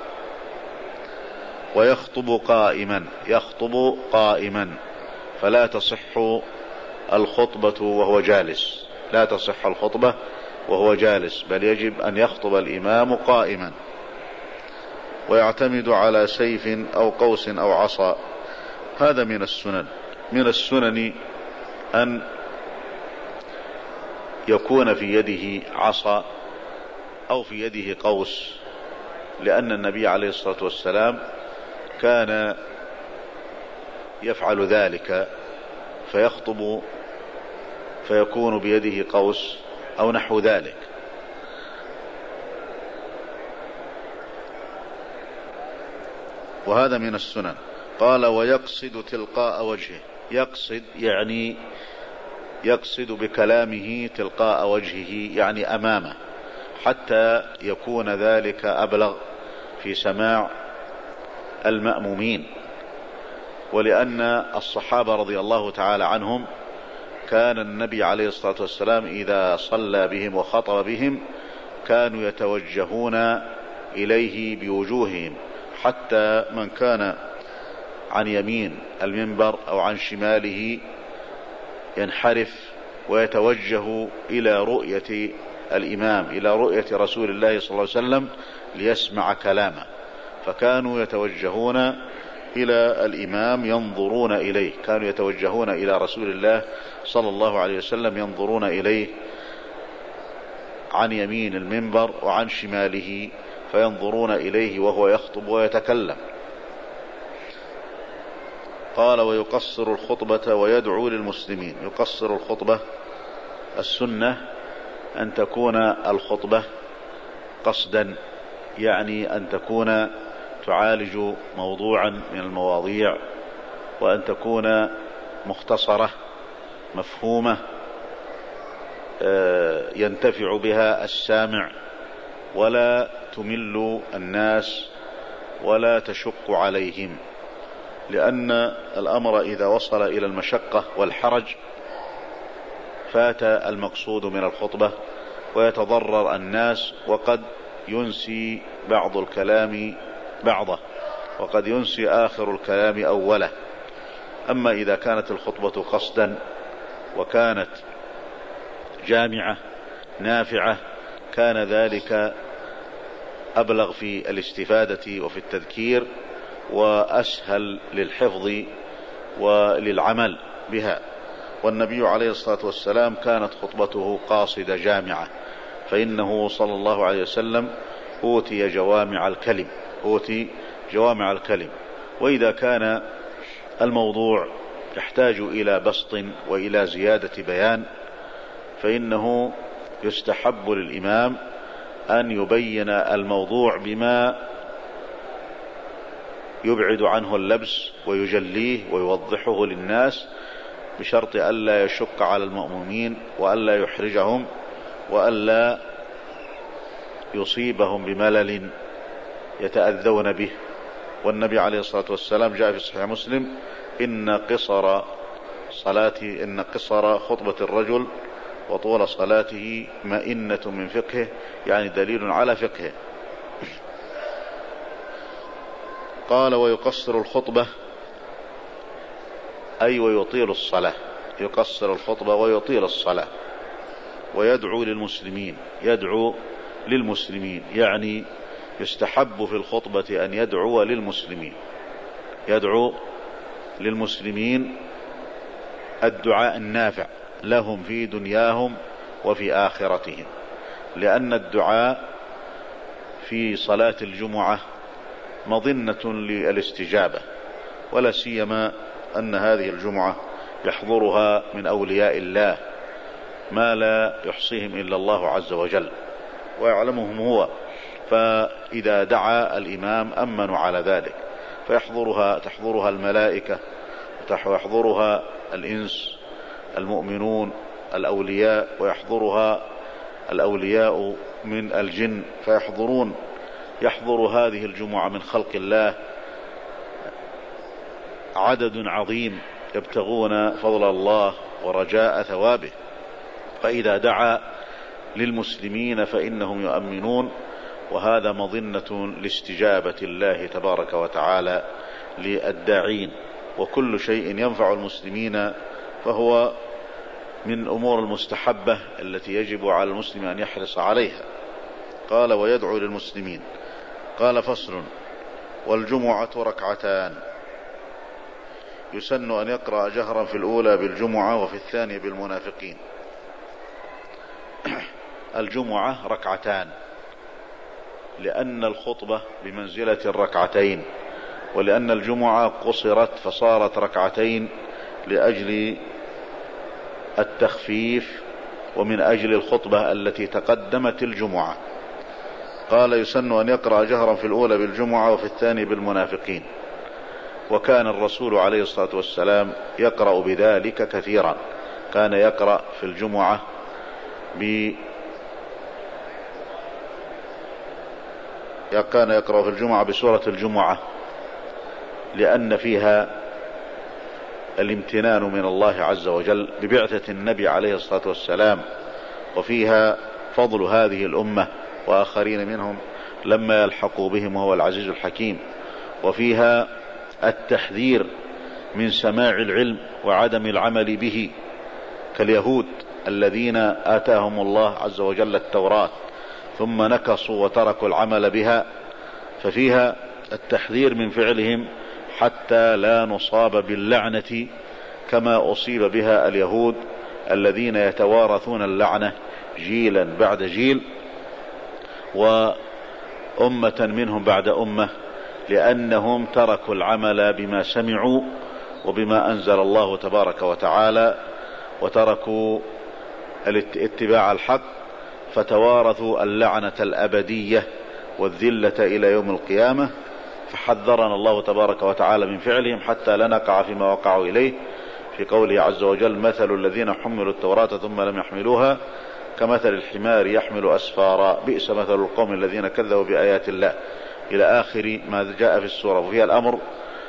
ويخطب قائما، يخطب قائما، فلا تصح الخطبة وهو جالس، لا تصح الخطبة وهو جالس، بل يجب أن يخطب الإمام قائما. ويعتمد على سيف أو قوس أو عصا. هذا من السنن. من السنن أن يكون في يده عصا أو في يده قوس، لأن النبي عليه الصلاة والسلام كان يفعل ذلك فيخطب فيكون بيده قوس أو نحو ذلك. وهذا من السنن. قال ويقصد تلقاء وجهه. يقصد يعني يقصد بكلامه تلقاء وجهه، يعني أمامه، حتى يكون ذلك أبلغ في سماع المأمومين. ولأن الصحابة رضي الله تعالى عنهم كان النبي عليه الصلاة والسلام إذا صلى بهم وخطب بهم كانوا يتوجهون إليه بوجوههم، حتى من كان عن يمين المنبر أو عن شماله ينحرف ويتوجه إلى رؤية الإمام، إلى رؤية رسول الله صلى الله عليه وسلم ليسمع كلامه. فكانوا يتوجهون إلى الإمام ينظرون إليه، كانوا يتوجهون إلى رسول الله صلى الله عليه وسلم ينظرون إليه عن يمين المنبر وعن شماله، فينظرون إليه وهو يخطب ويتكلم. قال ويقصر الخطبة ويدعو للمسلمين. يقصر الخطبة، السنة أن تكون الخطبة قصدا، يعني أن تكون تعالج موضوعا من المواضيع، وأن تكون مختصرة مفهومة ينتفع بها السامع، ولا تمل الناس ولا تشق عليهم، لأن الأمر إذا وصل إلى المشقة والحرج فات المقصود من الخطبة ويتضرر الناس، وقد ينسي بعض الكلام بعضه، وقد ينسي آخر الكلام أوله. أما إذا كانت الخطبة قصدا وكانت جامعة نافعة كان ذلك أبلغ في الاستفادة وفي التذكير، وأسهل للحفظ وللعمل بها. والنبي عليه الصلاة والسلام كانت خطبته قاصدة جامعة، فإنه صلى الله عليه وسلم أوتي جوامع الكلم. وإذا كان الموضوع يحتاج إلى بسط وإلى زيادة بيان فإنه يستحب للإمام أن يبين الموضوع بما يبعد عنه اللبس ويجليه ويوضحه للناس، بشرط ألا يشق على المأمومين وألا يحرجهم وألا يصيبهم بملل يتأذون به. والنبي عليه الصلاة والسلام جاء في صحيح مسلم إن قصر خطبة الرجل وطول صلاته مئنة من فقهه، يعني دليل على فقهه. قال ويقصر الخطبة أي ويطيل الصلاة. يقصر الخطبة ويطيل الصلاة. ويدعو للمسلمين، يعني يستحب في الخطبة أن يدعو للمسلمين الدعاء النافع لهم في دنياهم وفي آخرتهم، لأن الدعاء في صلاة الجمعة مظنة للاستجابة، ولا سيما أن هذه الجمعة يحضرها من أولياء الله ما لا يحصيهم إلا الله عز وجل ويعلمهم هو، فإذا دعا الإمام أمنوا على ذلك، تحضرها الملائكة ويحضرها الإنس المؤمنون الأولياء، ويحضرها الأولياء من الجن، يحضر هذه الجمعة من خلق الله عدد عظيم يبتغون فضل الله ورجاء ثوابه. فإذا دعا للمسلمين فإنهم يؤمنون، وهذا مظنة لاستجابة الله تبارك وتعالى للداعين. وكل شيء ينفع المسلمين فهو من أمور المستحبة التي يجب على المسلم أن يحرص عليها. قال ويدعو للمسلمين. قال فصل والجمعة ركعتان، يسن أن يقرأ جهرا في الأولى بالجمعة وفي الثانية بالمنافقين. الجمعة ركعتان، لأن الخطبة بمنزلة الركعتين، ولأن الجمعة قصرت فصارت ركعتين لأجل التخفيف ومن أجل الخطبة التي تقدمت الجمعة. قال يسن أن يقرأ جهرا في الأولى بالجمعة وفي الثاني بالمنافقين، وكان الرسول عليه الصلاة والسلام يقرأ بذلك كثيرا. كان يقرأ في الجمعة بسورة الجمعة، لأن فيها الامتنان من الله عز وجل ببعثة النبي عليه الصلاة والسلام، وفيها فضل هذه الأمة وآخرين منهم لما يلحقوا بهم وهو العزيز الحكيم، وفيها التحذير من سماع العلم وعدم العمل به كاليهود الذين آتاهم الله عز وجل التوراة ثم نكصوا وتركوا العمل بها، ففيها التحذير من فعلهم حتى لا نصاب باللعنة كما أصيب بها اليهود الذين يتوارثون اللعنة جيلا بعد جيل وأمة منهم بعد أمة، لأنهم تركوا العمل بما سمعوا وبما أنزل الله تبارك وتعالى، وتركوا اتباع الحق، فتوارثوا اللعنة الأبدية والذلة إلى يوم القيامة. فحذرنا الله تبارك وتعالى من فعلهم حتى لا نقع فيما وقعوا إليه، في قوله عز وجل: مثل الذين حملوا التوراة ثم لم يحملوها كمثل الحمار يحمل أسفارا بئس مثل القوم الذين كذبوا بآيات الله، إلى آخر ما جاء في السورة. وفيها الأمر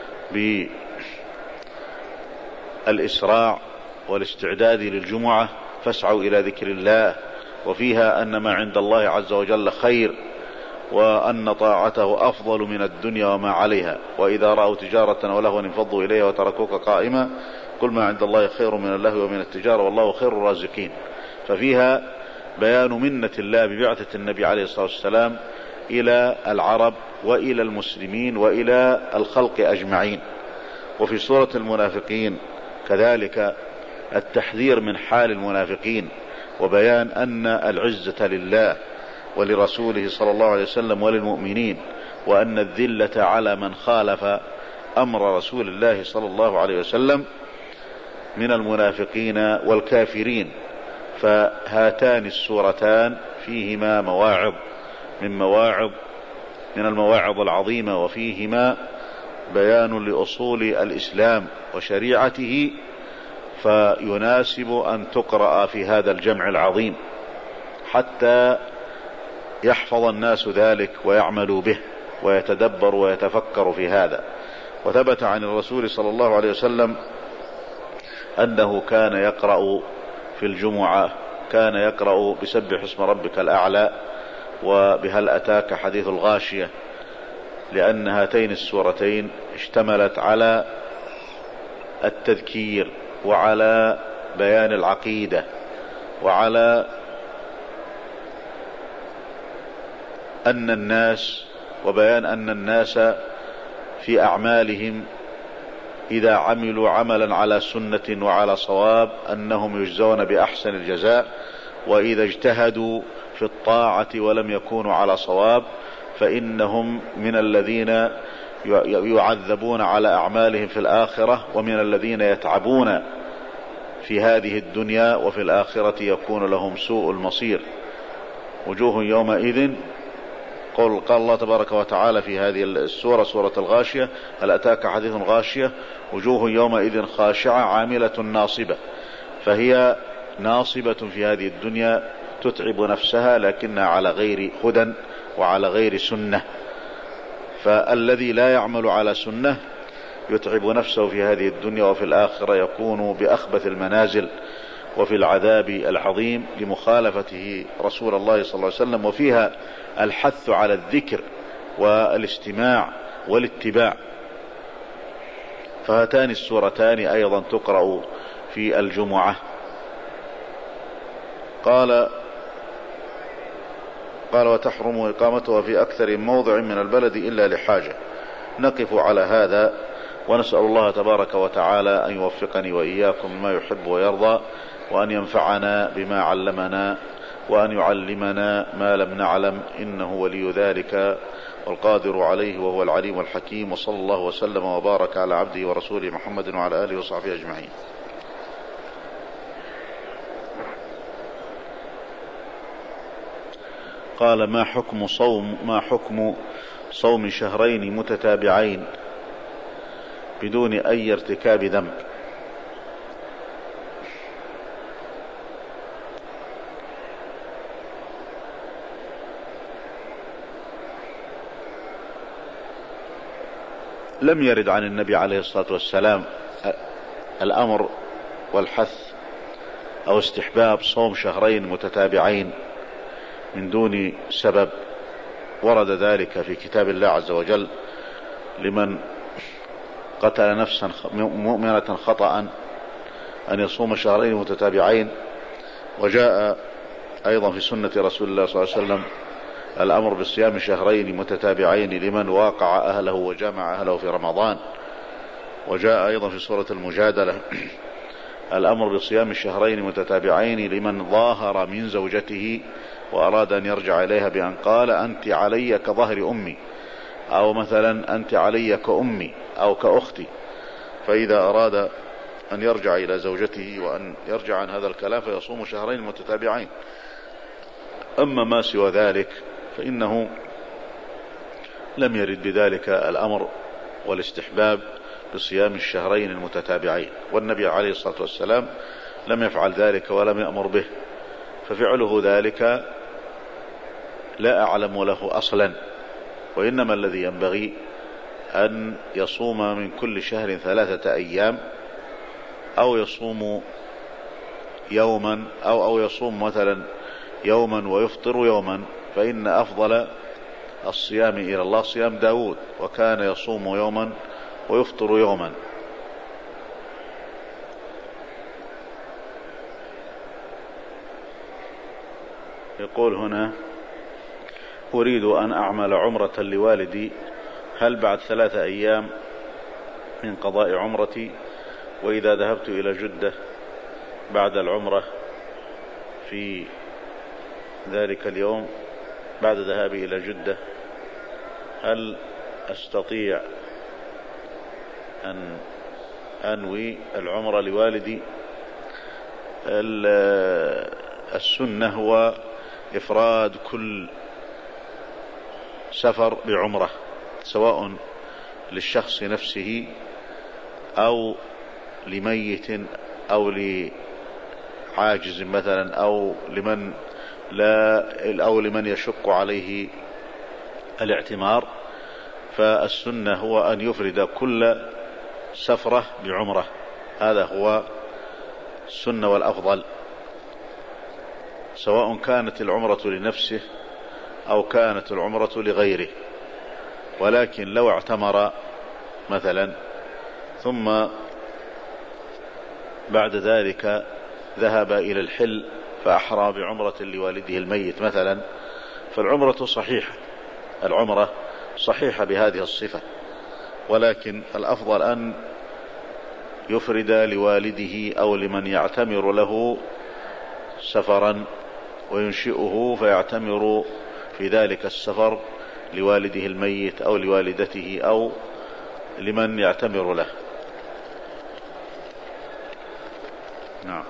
بالإسراع والاستعداد للجمعة، فاسعوا إلى ذكر الله. وفيها أن ما عند الله عز وجل خير، وأن طاعته أفضل من الدنيا وما عليها، وإذا رأوا تجارة ولهوا انفضوا إليها وتركوك قائما قل ما عند الله خير من اللهو ومن التجارة والله خير الرازقين. ففيها بيان منة الله ببعثة النبي عليه الصلاة والسلام إلى العرب وإلى المسلمين وإلى الخلق أجمعين. وفي سورة المنافقين كذلك التحذير من حال المنافقين، وبيان أن العزة لله ولرسوله صلى الله عليه وسلم وللمؤمنين، وأن الذلة على من خالف أمر رسول الله صلى الله عليه وسلم من المنافقين والكافرين. فهاتان السورتان فيهما مواعظ من المواعظ العظيمة، وفيهما بيان لأصول الإسلام وشريعته، فيناسب أن تقرأ في هذا الجمع العظيم حتى يحفظ الناس ذلك ويعملوا به ويتدبروا ويتفكروا في هذا. وثبت عن الرسول صلى الله عليه وسلم أنه كان يقرأ في الجمعة بسبح اسم ربك الأعلى وبهل أتاك حديث الغاشية، لأن هاتين السورتين اشتملت على التذكير وعلى بيان العقيدة وعلى وبيان أن الناس في أعمالهم إذا عملوا عملا على سنة وعلى صواب أنهم يجزون بأحسن الجزاء، وإذا اجتهدوا في الطاعة ولم يكونوا على صواب فإنهم من الذين يعذبون على أعمالهم في الآخرة، ومن الذين يتعبون في هذه الدنيا وفي الآخرة يكون لهم سوء المصير. وجوه يومئذ قال الله تبارك وتعالى في هذه السورة سورة الغاشية: هل أتاك حديث غاشية وجوه يومئذ خاشعة عاملة ناصبة. فهي ناصبة في هذه الدنيا تتعب نفسها لكنها على غير هدى وعلى غير سنة. فالذي لا يعمل على سنة يتعب نفسه في هذه الدنيا وفي الآخرة يكون بأخبث المنازل وفي العذاب العظيم لمخالفته رسول الله صلى الله عليه وسلم. وفيها الحث على الذكر والاستماع والاتباع. فهاتان السورتان أيضا تقرأ في الجمعة. قال وتحرم إقامتها في أكثر موضع من البلد إلا لحاجة. نقف على هذا ونسأل الله تبارك وتعالى أن يوفقني وإياكم ما يحب ويرضى، وأن ينفعنا بما علمنا، وأن يعلمنا ما لم نعلم، إنه ولي ذلك والقادر عليه وهو العليم الحكيم. وصلى الله وسلم وبارك على عبده ورسوله محمد وعلى آله وصحبه أجمعين. قال: ما حكم صوم شهرين متتابعين بدون أي ارتكاب ذنب؟ لم يرد عن النبي عليه الصلاة والسلام الأمر والحث أو استحباب صوم شهرين متتابعين من دون سبب. ورد ذلك في كتاب الله عز وجل: لمن قتل نفسا مؤمنة خطأ أن يصوم شهرين متتابعين. وجاء أيضا في سنة رسول الله صلى الله عليه وسلم الأمر بصيام شهرين متتابعين لمن واقع أهله وجامع أهله في رمضان. وجاء أيضا في سورة المجادلة الأمر بصيام شهرين متتابعين لمن ظاهر من زوجته وأراد أن يرجع إليها بأن قال: أنت علي كظهر أمي، أو مثلا أنت علي كأمي أو كأختي. فإذا أراد أن يرجع إلى زوجته وأن يرجع عن هذا الكلام فيصوم شهرين متتابعين. أما ما سوى ذلك فإنه لم يرد بذلك الأمر والاستحباب بصيام الشهرين المتتابعين، والنبي عليه الصلاة والسلام لم يفعل ذلك ولم يأمر به، ففعله ذلك لا أعلم له أصلا. وإنما الذي ينبغي أن يصوم من كل شهر 3 أيام، أو يصوم يوما أو يصوم مثلا يوما ويفطر يوما. فإن أفضل الصيام إلى الله صيام داود، وكان يصوم يوما ويفطر يوما. يقول هنا: أريد أن أعمل عمرة لوالدي، هل بعد 3 أيام من قضاء عمرتي؟ وإذا ذهبت إلى جدة بعد العمرة في ذلك اليوم بعد ذهابي إلى جدة، هل أستطيع أن أنوي العمرة لوالدي؟ السنة هو إفراد كل سفر بعمرة، سواء للشخص نفسه أو لميت أو لعاجز مثلا أو لمن يشق عليه الاعتمار. فالسنة هو أن يفرد كل سفرة بعمرة، هذا هو السنة والأفضل، سواء كانت العمرة لنفسه أو كانت العمرة لغيره. ولكن لو اعتمر مثلا ثم بعد ذلك ذهب إلى الحل فأحرى بعمرة لوالده الميت مثلا، فالعمرة صحيحة، العمرة صحيحة بهذه الصفة. ولكن الأفضل أن يفرد لوالده أو لمن يعتمر له سفرا وينشئه فيعتمر في ذلك السفر لوالده الميت أو لوالدته أو لمن يعتمر له. نعم.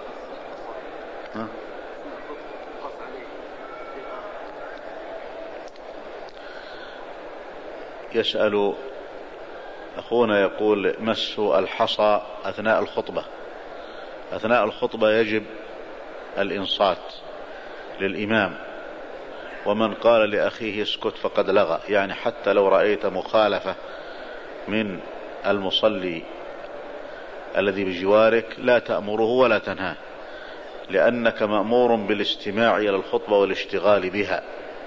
يسأل أخونا يقول: مس الحصى أثناء الخطبة. أثناء الخطبة يجب الإنصات للإمام، ومن قال لأخيه اسكت فقد لغى، يعني حتى لو رأيت مخالفة من المصلي الذي بجوارك لا تأمره ولا تنهاه، لأنك مأمور بالاستماع إلى الخطبة والاشتغال بها.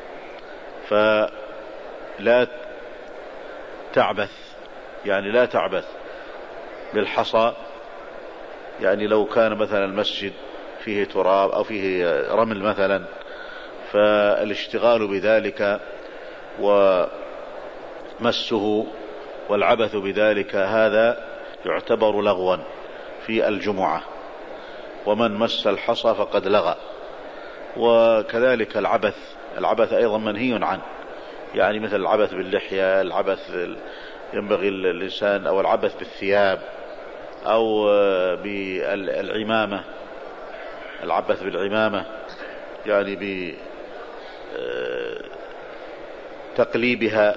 فلا تعبث، يعني لا تعبث بالحصى. يعني لو كان مثلا المسجد فيه تراب أو فيه رمل مثلا، فالاشتغال بذلك ومسه والعبث بذلك هذا يعتبر لغوا في الجمعة، ومن مس الحصى فقد لغى. وكذلك العبث أيضا منهي عنه، يعني مثل العبث باللحية، العبث ينبغي الإنسان، أو العبث بالثياب، أو بالعمامة، العبث بالعمامة يعني بتقليبها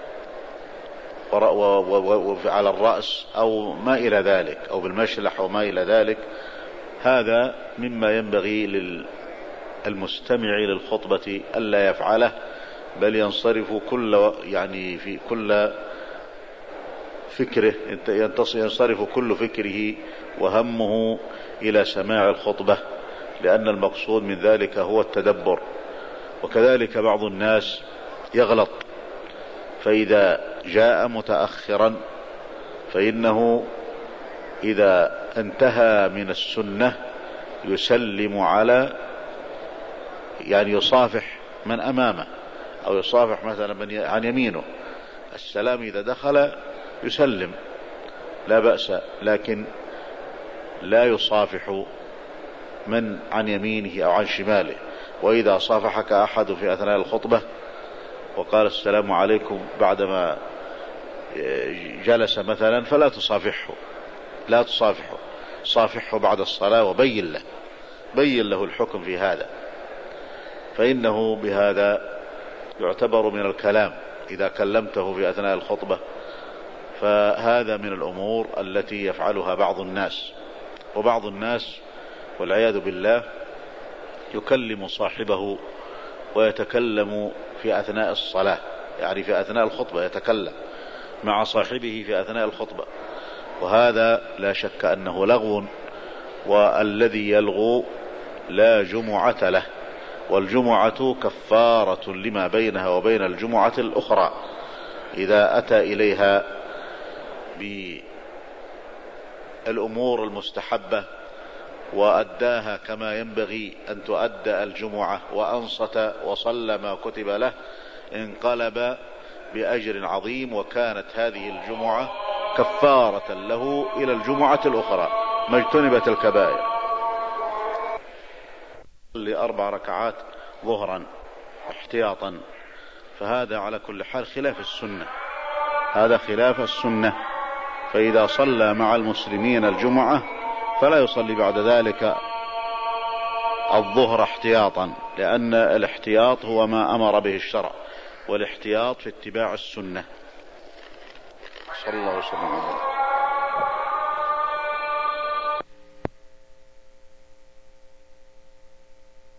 على الرأس أو ما إلى ذلك، أو بالمشلح أو ما إلى ذلك. هذا مما ينبغي للمستمع للخطبة ألا يفعله، بل ينصرف في كل فكره، ينصرف كل فكره وهمه إلى سماع الخطبة، لأن المقصود من ذلك هو التدبر. وكذلك بعض الناس يغلط، فإذا جاء متأخرا فإنه إذا انتهى من السنة يسلم على، يعني يصافح من أمامه، أو يصافح مثلا من عن يمينه. السلام إذا دخل يسلم لا بأس، لكن لا يصافح من عن يمينه أو عن شماله. وإذا صافحك أحد في أثناء الخطبة وقال السلام عليكم بعدما جلس مثلا، فلا تصافحه، لا تصافحه، صافحه بعد الصلاة وبين له الحكم في هذا، فإنه بهذا يعتبر من الكلام إذا كلمته في أثناء الخطبة. فهذا من الأمور التي يفعلها بعض الناس. وبعض الناس والعياذ بالله يكلم صاحبه ويتكلم في أثناء الصلاة، يعني في أثناء الخطبة يتكلم مع صاحبه في أثناء الخطبة، وهذا لا شك أنه لغو، والذي يلغو لا جمعة له، والجمعة كفارة لما بينها وبين الجمعة الأخرى إذا أتى إليها بالأمور المستحبة وأداها كما ينبغي أن تؤدى الجمعة، وأنصت وصلى ما كتب له، انقلب بأجر عظيم، وكانت هذه الجمعة كفارة له إلى الجمعة الأخرى ما اجتنبت الكبائر. ل4 ركعات ظهرا احتياطا، فهذا على كل حال خلاف السنة، هذا خلاف السنة. فإذا صلى مع المسلمين الجمعة فلا يصلي بعد ذلك الظهر احتياطا، لأن الاحتياط هو ما أمر به الشرع، والاحتياط في اتباع السنة. صلى الله عليه وسلم.